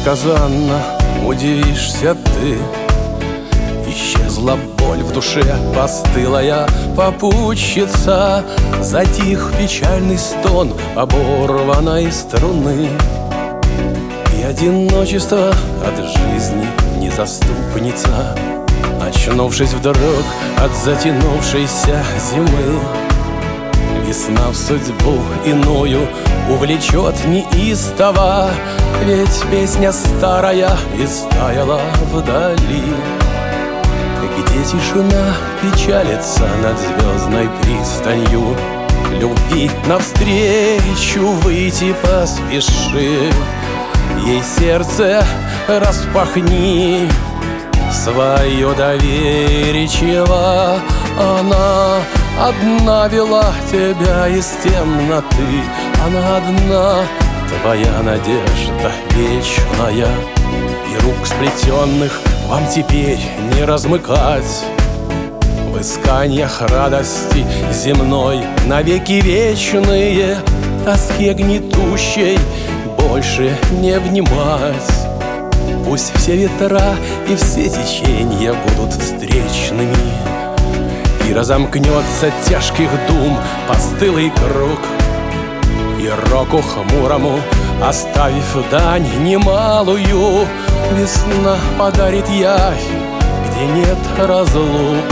несказанно удивишься ты. Исчезла боль в душе, постылая попутчица, затих печальный стон оборванной струны. И одиночество от жизни не заступница, очнувшись вдруг от затянувшейся зимы. Весна в судьбу иную увлечет неистово, ведь песня старая истаяла вдали, где тишина печалится над звездной пристанью. Любви навстречу выйти поспеши, ей сердце распахни свое доверчиво. Она одна вела тебя из темноты, она одна твоя надежда вечная. И рук сплетенных вам теперь не размыкать в исканиях радости земной навеки вечные, тоске гнетущей больше не внимать. Пусть все ветра и все течения будут встречными, и разомкнется тяжких дум постылый круг, и року хмурому оставив дань немалую, весна подарит явь, где нет разлук,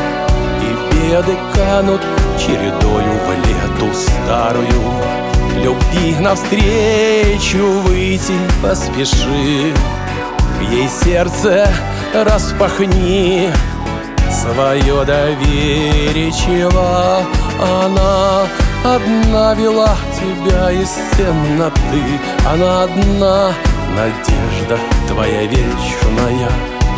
и беды канут чередою в лету старую. Любви навстречу выйти поспеши, ей сердце распахни свое доверчиво. Она одна вела тебя из темноты, она одна надежда твоя вечная.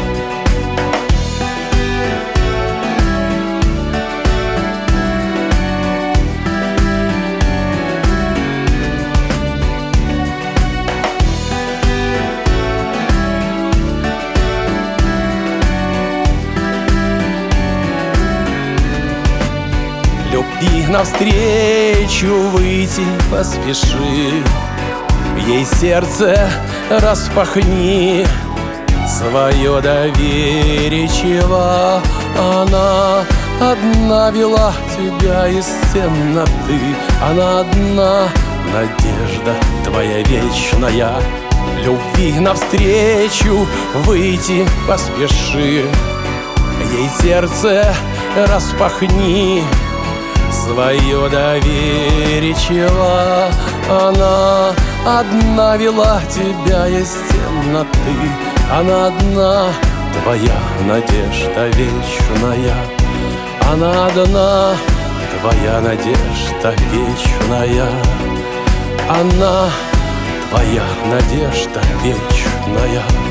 Любви навстречу выйти поспеши, ей сердце распахни свое доверчиво. Она одна вела тебя из темноты, она одна надежда твоя вечная. Любви навстречу выйти поспеши, ей сердце распахни свое доверчиво. Она одна вела тебя из темноты, она одна твоя надежда вечная. Она одна твоя надежда вечная. Она твоя надежда вечная.